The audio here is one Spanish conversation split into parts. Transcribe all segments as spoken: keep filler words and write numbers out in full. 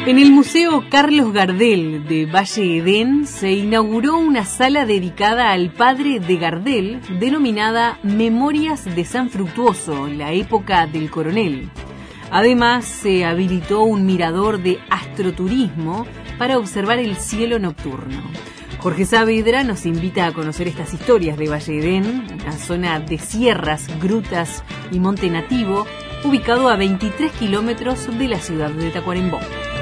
En el Museo Carlos Gardel de Valle Edén se inauguró una sala dedicada al padre de Gardel, denominada Memorias de San Fructuoso, la época del coronel. Además, se habilitó un mirador de astroturismo para observar el cielo nocturno. Jorge Saavedra nos invita a conocer estas historias de Valle Edén, una zona de sierras, grutas y monte nativo, ubicado a veintitrés kilómetros de la ciudad de Tacuarembó.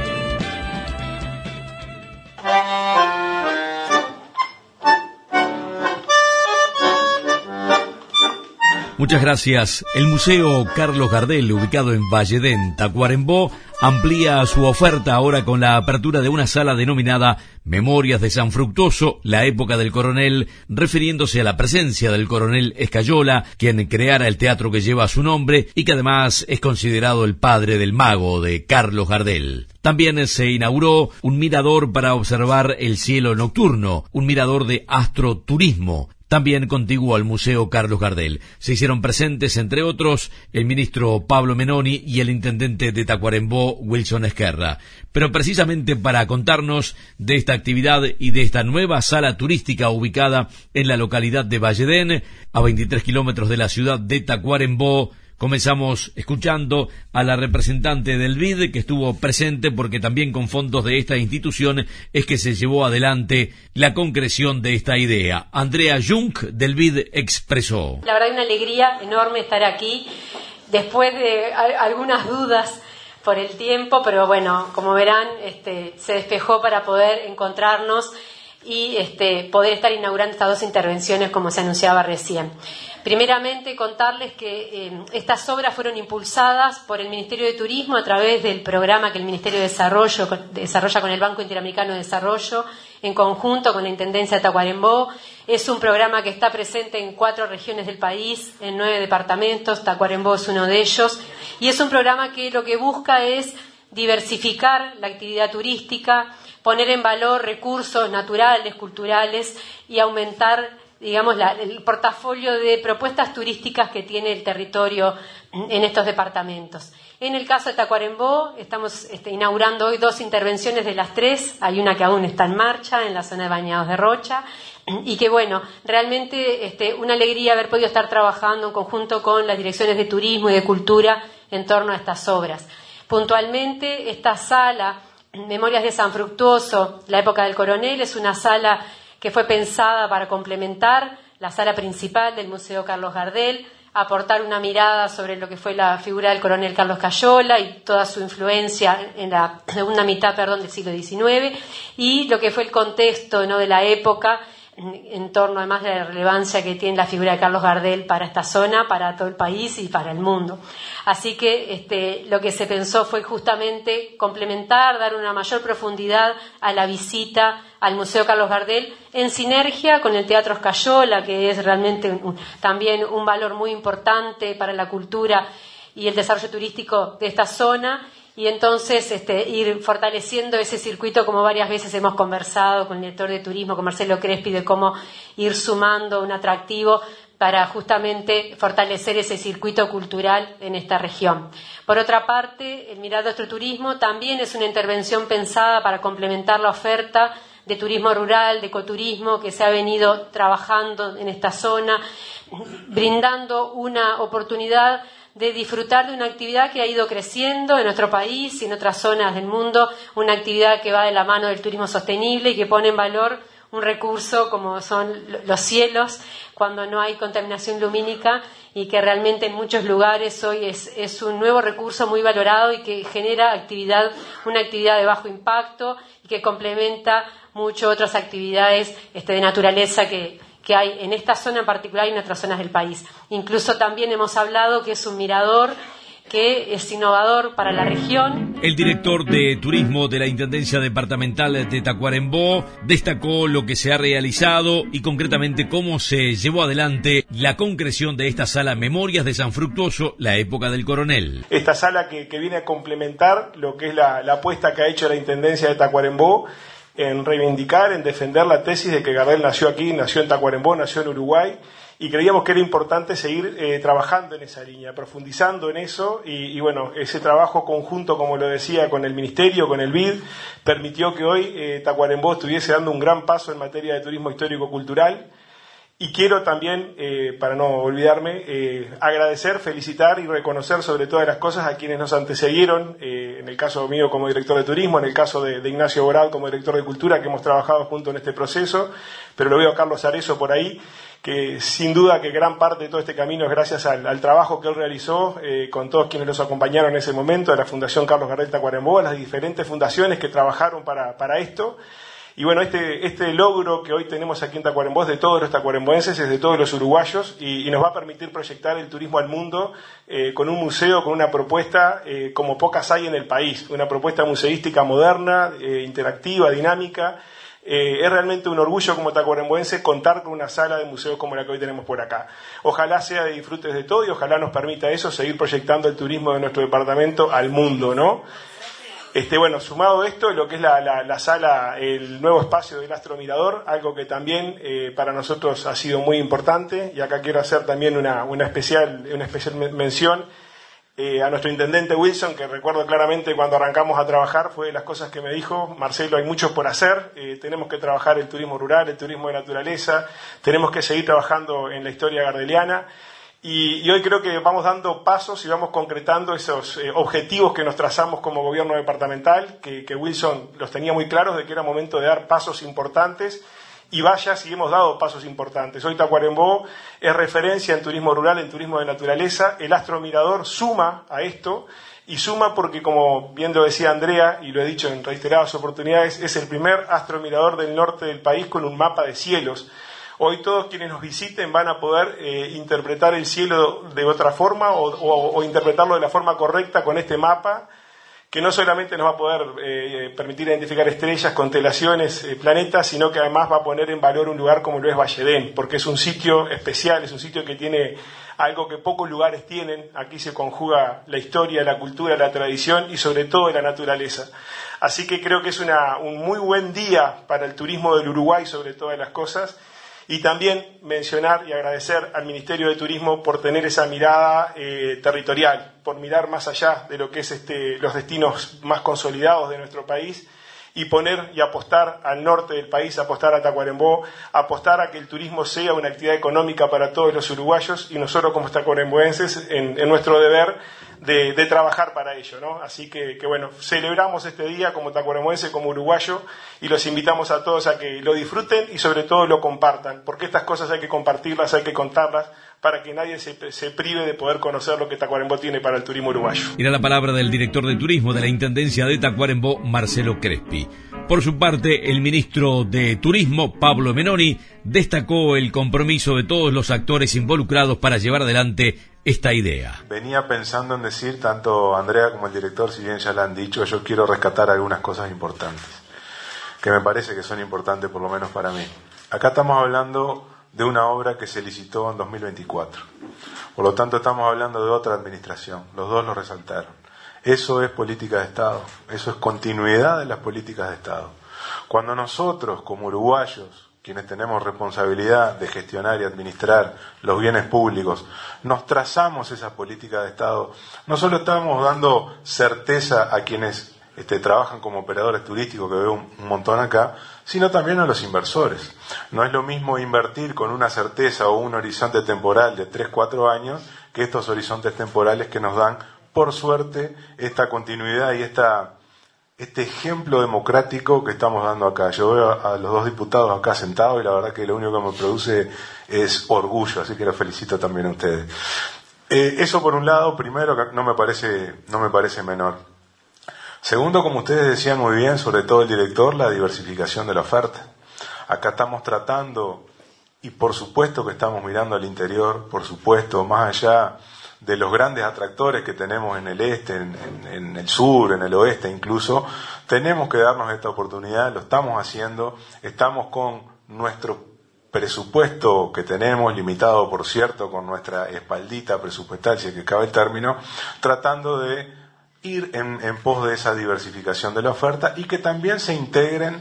Muchas gracias. El Museo Carlos Gardel, ubicado en Valle Edén, Tacuarembó, amplía su oferta ahora con la apertura de una sala denominada Memorias de San Fructuoso, la época del coronel, refiriéndose a la presencia del coronel Escayola, quien creara el teatro que lleva su nombre y que además es considerado el padre del mago de Carlos Gardel. También se inauguró un mirador para observar el cielo nocturno, un mirador de astroturismo, también contiguo al Museo Carlos Gardel. Se hicieron presentes, entre otros, el ministro Pablo Menoni y el intendente de Tacuarembó, Wilson Esquerra. Pero precisamente para contarnos de esta actividad y de esta nueva sala turística ubicada en la localidad de Valle Edén, a veintitrés kilómetros de la ciudad de Tacuarembó, comenzamos escuchando a la representante del B I D que estuvo presente porque también con fondos de esta institución es que se llevó adelante la concreción de esta idea. Andrea Jung del B I D expresó: La verdad, una alegría enorme estar aquí después de a- algunas dudas por el tiempo, pero bueno, como verán, este, se despejó para poder encontrarnos y este, poder estar inaugurando estas dos intervenciones como se anunciaba recién. Primeramente, contarles que eh, estas obras fueron impulsadas por el Ministerio de Turismo a través del programa que el Ministerio de Desarrollo desarrolla con el Banco Interamericano de Desarrollo, en conjunto con la Intendencia de Tacuarembó. Es un programa que está presente en cuatro regiones del país, en nueve departamentos. Tacuarembó es uno de ellos. Y es un programa que lo que busca es diversificar la actividad turística, poner en valor recursos naturales, culturales y aumentar, digamos, la, el portafolio de propuestas turísticas que tiene el territorio en estos departamentos. En el caso de Tacuarembó, estamos este, inaugurando hoy dos intervenciones de las tres. Hay una que aún está en marcha en la zona de Bañados de Rocha y que, bueno, realmente este, una alegría haber podido estar trabajando en conjunto con las direcciones de turismo y de cultura en torno a estas obras. Puntualmente, esta sala, Memorias de San Fructuoso, la época del coronel, es una sala que fue pensada para complementar la sala principal del Museo Carlos Gardel, aportar una mirada sobre lo que fue la figura del coronel Carlos Escayola y toda su influencia en la segunda mitad, perdón, del siglo diecinueve, y lo que fue el contexto, ¿no?, de la época, en torno además de la relevancia que tiene la figura de Carlos Gardel para esta zona, para todo el país y para el mundo. Así que este, lo que se pensó fue justamente complementar, dar una mayor profundidad a la visita al Museo Carlos Gardel en sinergia con el Teatro Escayola, que es realmente un, también un valor muy importante para la cultura y el desarrollo turístico de esta zona. Y entonces este, ir fortaleciendo ese circuito, como varias veces hemos conversado con el director de turismo, con Marcelo Crespi, de cómo ir sumando un atractivo para justamente fortalecer ese circuito cultural en esta región. Por otra parte, el Mirador de Astroturismo también es una intervención pensada para complementar la oferta de turismo rural, de ecoturismo que se ha venido trabajando en esta zona, brindando una oportunidad de disfrutar de una actividad que ha ido creciendo en nuestro país y en otras zonas del mundo, una actividad que va de la mano del turismo sostenible y que pone en valor un recurso como son los cielos cuando no hay contaminación lumínica, y que realmente en muchos lugares hoy es, es un nuevo recurso muy valorado y que genera actividad, una actividad de bajo impacto y que complementa mucho otras actividades este, de naturaleza que que hay en esta zona en particular y en otras zonas del país. Incluso también hemos hablado que es un mirador que es innovador para la región. El director de turismo de la Intendencia Departamental de Tacuarembó destacó lo que se ha realizado y concretamente cómo se llevó adelante la concreción de esta sala Memorias de San Fructuoso, la época del coronel. Esta sala que, que viene a complementar lo que es la, la apuesta que ha hecho la Intendencia de Tacuarembó en reivindicar, en defender la tesis de que Gardel nació aquí, nació en Tacuarembó, nació en Uruguay, y creíamos que era importante seguir eh, trabajando en esa línea, profundizando en eso, y, y bueno, ese trabajo conjunto, como lo decía, con el Ministerio, con el B I D, permitió que hoy eh, Tacuarembó estuviese dando un gran paso en materia de turismo histórico-cultural. Y quiero también, eh, para no olvidarme, eh, agradecer, felicitar y reconocer sobre todas las cosas a quienes nos antecedieron, eh, en el caso mío como director de turismo, en el caso de, de Ignacio Borad como director de cultura, que hemos trabajado juntos en este proceso, pero lo veo a Carlos Arezo por ahí, que sin duda que gran parte de todo este camino es gracias al, al trabajo que él realizó eh, con todos quienes los acompañaron en ese momento, a la Fundación Carlos Gardel Tacuarembó, a las diferentes fundaciones que trabajaron para, para esto. Y bueno, este, este logro que hoy tenemos aquí en Tacuarembó es de todos los tacuaremboenses, es de todos los uruguayos, y, y nos va a permitir proyectar el turismo al mundo eh, con un museo, con una propuesta eh, como pocas hay en el país, una propuesta museística moderna, eh, interactiva, dinámica. Eh, es realmente un orgullo como tacuaremboense contar con una sala de museos como la que hoy tenemos por acá. Ojalá sea de disfrutes de todo y ojalá nos permita eso, seguir proyectando el turismo de nuestro departamento al mundo, ¿no? Este, bueno, sumado esto, lo que es la, la, la sala, el nuevo espacio del Astro Mirador, algo que también eh, para nosotros ha sido muy importante, y acá quiero hacer también una, una, especial, una especial mención eh, a nuestro intendente Wilson, que recuerdo claramente cuando arrancamos a trabajar, fue de las cosas que me dijo: Marcelo, hay mucho por hacer, eh, tenemos que trabajar el turismo rural, el turismo de naturaleza, tenemos que seguir trabajando en la historia gardeliana. Y, y hoy creo que vamos dando pasos y vamos concretando esos eh, objetivos que nos trazamos como gobierno departamental, que, que Wilson los tenía muy claros de que era momento de dar pasos importantes, y vaya si hemos dado pasos importantes. Hoy Tacuarembó es referencia en turismo rural, en turismo de naturaleza. El Astro Mirador suma a esto, y suma porque, como bien lo decía Andrea, y lo he dicho en reiteradas oportunidades, es el primer Astro Mirador del norte del país con un mapa de cielos. Hoy todos quienes nos visiten van a poder eh, interpretar el cielo de otra forma o, o, o interpretarlo de la forma correcta con este mapa, que no solamente nos va a poder eh, permitir identificar estrellas, constelaciones, eh, planetas, sino que además va a poner en valor un lugar como lo es Valledén, porque es un sitio especial, es un sitio que tiene algo que pocos lugares tienen. Aquí se conjuga la historia, la cultura, la tradición y sobre todo la naturaleza. Así que creo que es una, un muy buen día para el turismo del Uruguay sobre todas las cosas. Y también mencionar y agradecer al Ministerio de Turismo por tener esa mirada eh, territorial, por mirar más allá de lo que es este, los destinos más consolidados de nuestro país, y poner y apostar al norte del país, apostar a Tacuarembó, apostar a que el turismo sea una actividad económica para todos los uruguayos, y nosotros como tacuaremboenses en, en nuestro deber de, de trabajar para ello, ¿no? Así que, que bueno, celebramos este día como tacuaremboense, como uruguayo, y los invitamos a todos a que lo disfruten y sobre todo lo compartan, porque estas cosas hay que compartirlas, hay que contarlas, para que nadie se, se prive de poder conocer lo que Tacuarembó tiene para el turismo uruguayo. Era la palabra del director de turismo de la Intendencia de Tacuarembó, Marcelo Crespi. Por su parte, el ministro de Turismo, Pablo Menoni, destacó el compromiso de todos los actores involucrados para llevar adelante esta idea. Venía pensando en decir, tanto Andrea como el director, si bien ya la han dicho, yo quiero rescatar algunas cosas importantes, que me parece que son importantes por lo menos para mí. Acá estamos hablando de una obra que se licitó en dos mil veinticuatro. Por lo tanto, estamos hablando de otra administración. Los dos lo resaltaron. Eso es política de Estado. Eso es continuidad de las políticas de Estado. Cuando nosotros, como uruguayos, quienes tenemos responsabilidad de gestionar y administrar los bienes públicos, nos trazamos esa política de Estado, no solo estamos dando certeza a quienes Este, trabajan como operadores turísticos, que veo un, un montón acá, sino también a los inversores. No es lo mismo invertir con una certeza o un horizonte temporal de tres, cuatro años que estos horizontes temporales que nos dan, por suerte, esta continuidad y esta, este ejemplo democrático que estamos dando acá. Yo veo a, a los dos diputados acá sentados y la verdad que lo único que me produce es orgullo, así que los felicito también a ustedes. Eh, eso por un lado, primero, que no me parece, no me parece menor. Segundo, como ustedes decían muy bien, sobre todo el director, la diversificación de la oferta. Acá estamos tratando, y por supuesto que estamos mirando al interior, por supuesto, más allá de los grandes atractores que tenemos en el este, en, en, en el sur, en el oeste incluso, tenemos que darnos esta oportunidad, lo estamos haciendo, estamos con nuestro presupuesto que tenemos, limitado por cierto, con nuestra espaldita presupuestal, si es que cabe el término, tratando de ir en, en pos de esa diversificación de la oferta y que también se integren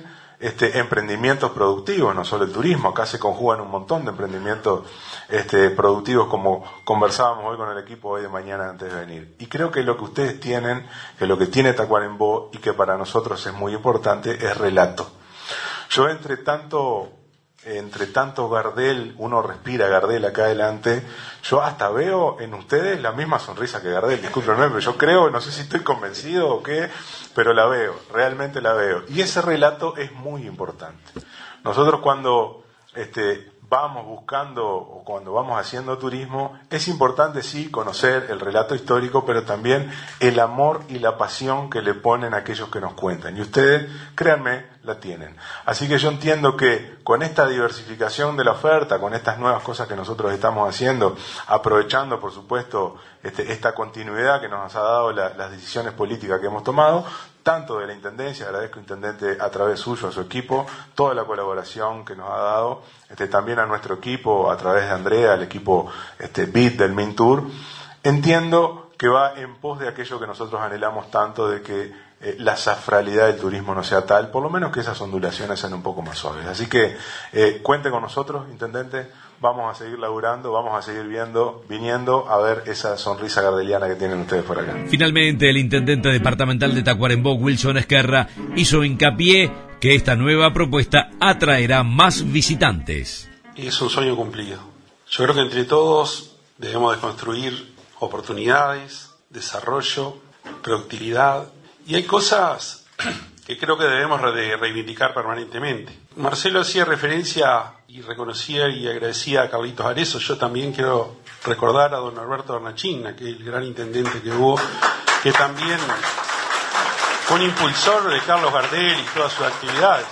este, emprendimientos productivos, no solo el turismo. Acá se conjugan un montón de emprendimientos este, productivos, como conversábamos hoy con el equipo hoy de mañana antes de venir. Y creo que lo que ustedes tienen, que lo que tiene Tacuarembó y que para nosotros es muy importante, es relato. Yo entre tanto... entre tanto Gardel, uno respira Gardel acá adelante, yo hasta veo en ustedes la misma sonrisa que Gardel, discúlpenme, pero yo creo, no sé si estoy convencido o qué, pero la veo, realmente la veo. Y ese relato es muy importante. Nosotros cuando este, vamos buscando o cuando vamos haciendo turismo, es importante sí conocer el relato histórico, pero también el amor y la pasión que le ponen a aquellos que nos cuentan. Y ustedes, créanme, la tienen. Así que yo entiendo que con esta diversificación de la oferta, con estas nuevas cosas que nosotros estamos haciendo, aprovechando por supuesto este, esta continuidad que nos ha dado la, las decisiones políticas que hemos tomado, tanto de la Intendencia, agradezco Intendente a través suyo, a su equipo, toda la colaboración que nos ha dado, este, también a nuestro equipo, a través de Andrea, al equipo este, B I T del Mintour, entiendo que va en pos de aquello que nosotros anhelamos tanto, de que eh, la safralidad del turismo no sea tal, por lo menos que esas ondulaciones sean un poco más suaves. Así que eh, cuente con nosotros, Intendente, vamos a seguir laburando, vamos a seguir viendo, viniendo a ver esa sonrisa gardeliana que tienen ustedes por acá. Finalmente, el Intendente Departamental de Tacuarembó, Wilson Esquerra, hizo hincapié que esta nueva propuesta atraerá más visitantes. Es un sueño cumplido. Yo creo que entre todos debemos de construir oportunidades, desarrollo, productividad, y hay cosas que creo que debemos de reivindicar permanentemente. Marcelo hacía referencia y reconocía y agradecía a Carlitos Arezo. Yo también quiero recordar a don Alberto Hornachín, aquel gran intendente que hubo, que también fue un impulsor de Carlos Gardel y todas sus actividades.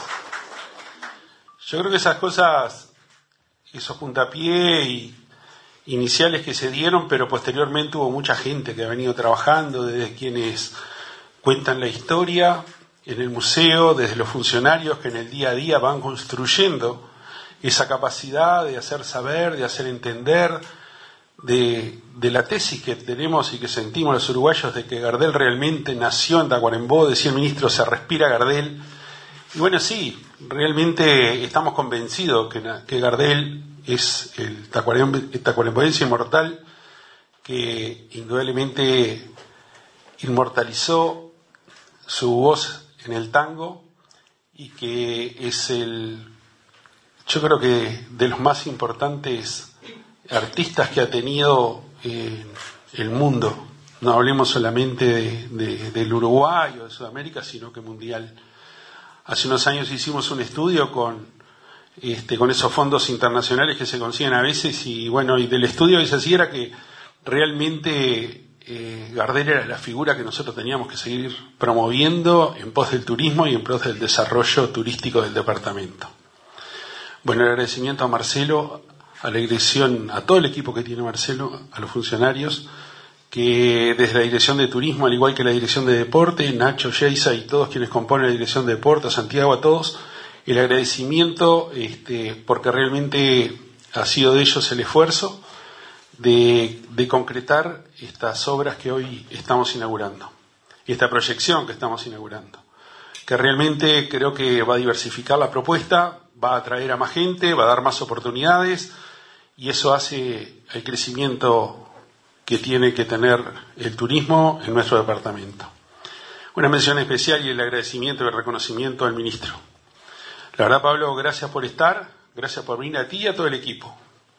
Yo creo que esas cosas, esos puntapié y iniciales que se dieron, pero posteriormente hubo mucha gente que ha venido trabajando, desde quienes cuentan la historia en el museo, desde los funcionarios que en el día a día van construyendo esa capacidad de hacer saber, de hacer entender, de, de la tesis que tenemos y que sentimos los uruguayos de que Gardel realmente nació en Tacuarembó. Decía el ministro, se respira Gardel. Y bueno, sí, realmente estamos convencidos que, que Gardel es el tacuaremboense inmortal que indudablemente inmortalizó su voz en el tango y que es el, yo creo que de los más importantes artistas que ha tenido eh, el mundo. No hablemos solamente de, de, del Uruguay o de Sudamérica, sino que mundial. Hace unos años hicimos un estudio con este, con esos fondos internacionales que se consiguen a veces, y bueno, y del estudio que se hacía era que realmente eh, Gardel era la figura que nosotros teníamos que seguir promoviendo en pos del turismo y en pos del desarrollo turístico del departamento. Bueno, el agradecimiento a Marcelo, a la dirección, a todo el equipo que tiene Marcelo, a los funcionarios, que desde la Dirección de Turismo, al igual que la Dirección de Deporte, Nacho, Geisa y todos quienes componen la Dirección de Deporte, a Santiago, a todos, el agradecimiento, este, porque realmente ha sido de ellos el esfuerzo de, de concretar estas obras que hoy estamos inaugurando, y esta proyección que estamos inaugurando, que realmente creo que va a diversificar la propuesta, va a atraer a más gente, va a dar más oportunidades, y eso hace el crecimiento que tiene que tener el turismo en nuestro departamento. Una mención especial y el agradecimiento y el reconocimiento al ministro. La verdad, Pablo, gracias por estar, gracias por venir, a ti y a todo el equipo,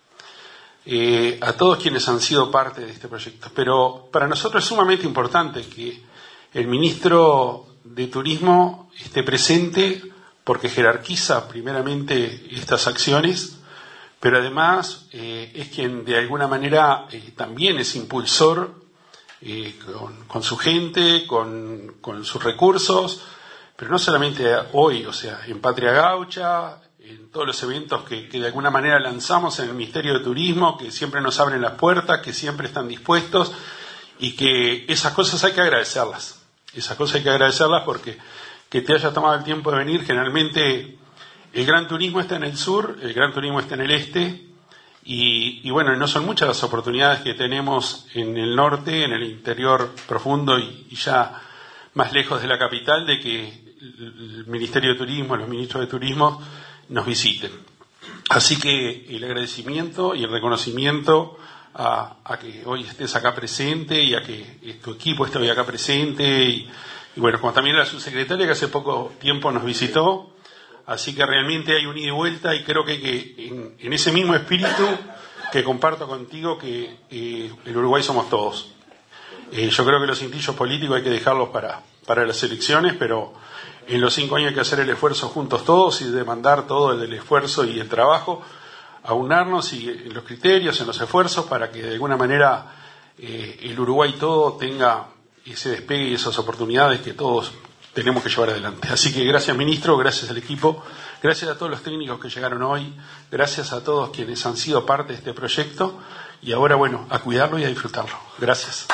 eh, a todos quienes han sido parte de este proyecto. Pero para nosotros es sumamente importante que el ministro de Turismo esté presente, porque jerarquiza primeramente estas acciones, pero además eh, es quien de alguna manera eh, también es impulsor eh, con, con su gente, con, con sus recursos, pero no solamente hoy, o sea, en Patria Gaucha, en todos los eventos que, que de alguna manera lanzamos en el Ministerio de Turismo, que siempre nos abren las puertas, que siempre están dispuestos, y que esas cosas hay que agradecerlas. Esas cosas hay que agradecerlas porque que te haya tomado el tiempo de venir. Generalmente el gran turismo está en el sur, el gran turismo está en el este, y, y bueno, no son muchas las oportunidades que tenemos en el norte, en el interior profundo y, y ya más lejos de la capital, de que el Ministerio de Turismo, los ministros de Turismo nos visiten. Así que el agradecimiento y el reconocimiento a, a que hoy estés acá presente y a que tu equipo esté hoy acá presente y, y bueno, como también a la subsecretaria que hace poco tiempo nos visitó. Así que realmente hay un ida y vuelta y creo que, que en, en ese mismo espíritu que comparto contigo que eh, el Uruguay somos todos. Eh, yo creo que los cintillos políticos hay que dejarlos para, para las elecciones, pero en los cinco años hay que hacer el esfuerzo juntos todos y demandar todo el, el esfuerzo y el trabajo, aunarnos y en los criterios, en los esfuerzos para que de alguna manera eh, el Uruguay todo tenga ese despegue y esas oportunidades que todos tenemos que llevar adelante. Así que gracias, ministro, gracias al equipo, gracias a todos los técnicos que llegaron hoy, gracias a todos quienes han sido parte de este proyecto y ahora, bueno, a cuidarlo y a disfrutarlo. Gracias.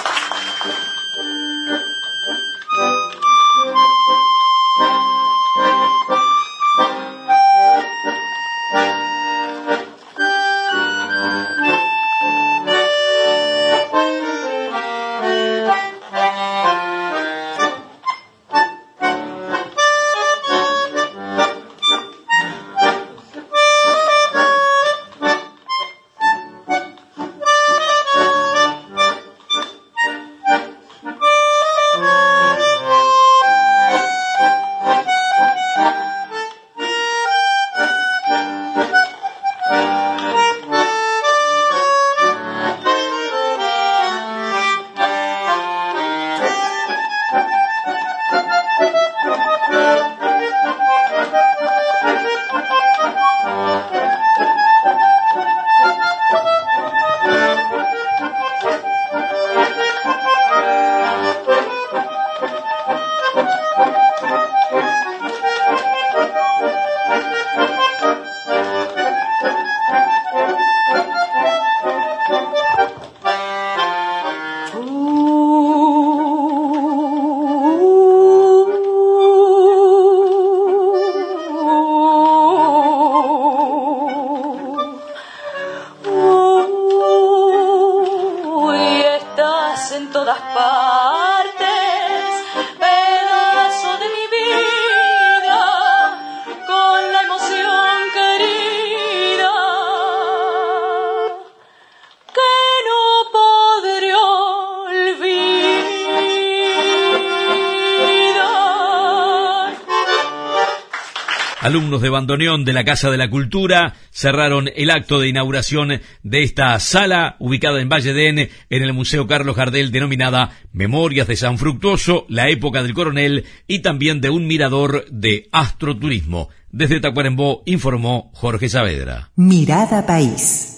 Alumnos de bandoneón de la Casa de la Cultura cerraron el acto de inauguración de esta sala ubicada en Valle d'En, en el Museo Carlos Gardel, denominada Memorias de San Fructuoso, la época del Coronel y también de un mirador de astroturismo. Desde Tacuarembó informó Jorge Saavedra. Mirada País.